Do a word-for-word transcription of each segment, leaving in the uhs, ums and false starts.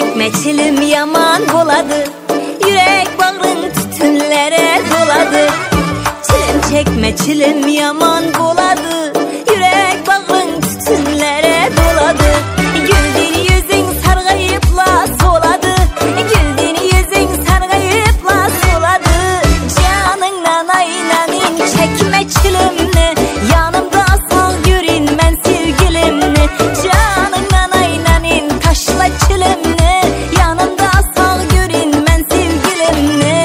çekme çilim yaman boladı, yürek bağrın tütünlere doladı. Çilim çekme çilim yaman boladı, yürek bağrın tütünlere doladı. Güldüğün yüzün sargayıpla soladı, güldüğün yüzün sargayıpla soladı. Canın nanay nanin çekme çilimni, yanımda sal görünmen sevgilimni. Canın nanay nanin taşla çilimni, yanımda sal görünmen sevgilimni.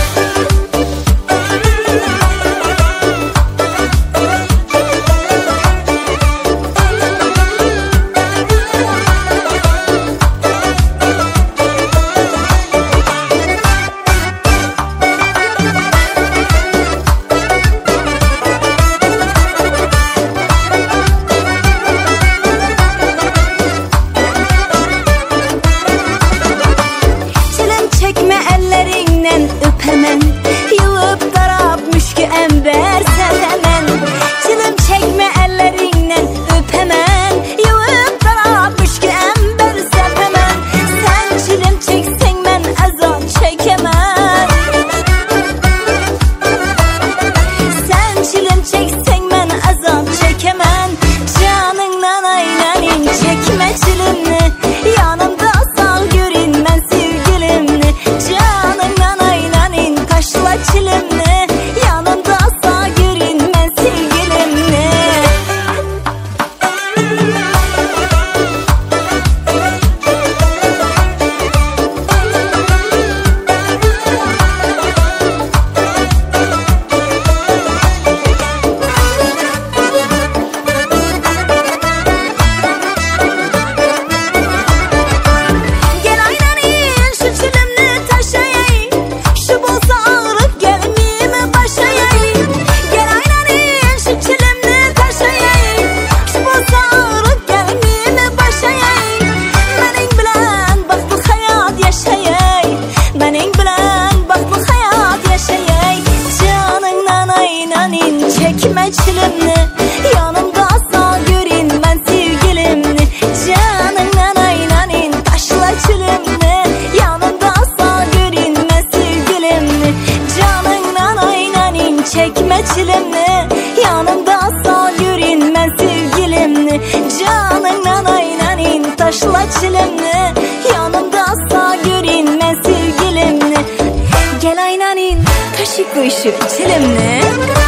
Çekme ellerinden öpemem, yuvup darab müşkü ember sevemem. Çilim çekme ellerinden öpemem, yuvup darab müşkü ember sevemem. Sen çilim çeksen ben azap çekemem. Sen çilim çeksen ben azap çekemem. Canın nanay nanin çekme çilimni, yanımda sal görünmen sevgilimni. Canın nanay nanin taşla çilimni, yanımda sağ görünmen sevgilimni. Gel aynanin şu çilimni taşıyayım, şu bolsa ağrıp gelmeyeyim başayayım. Gel aynanin şu çilimni taşıyayım, şu bolsa ağrıp gelmeyeyim başayayım. Benim bilen baktı hayat yaşayay, benim bilen baktı hayat yaşayay. Canın nanay nanin çekme çilimni, yanımda sağ görünmen sevgilimni. Canın nanay nanin taşla çilimni, yanımda sağ görünmen sevgilimni. Canın nanay nanin çekme çilimni, yanımda sağ görünmen sevgilimni. Canın nanay nanin taşla çilimni, yanımda sağ görünmen sevgilimni. Gel aynanin taşı koy şu çilimni.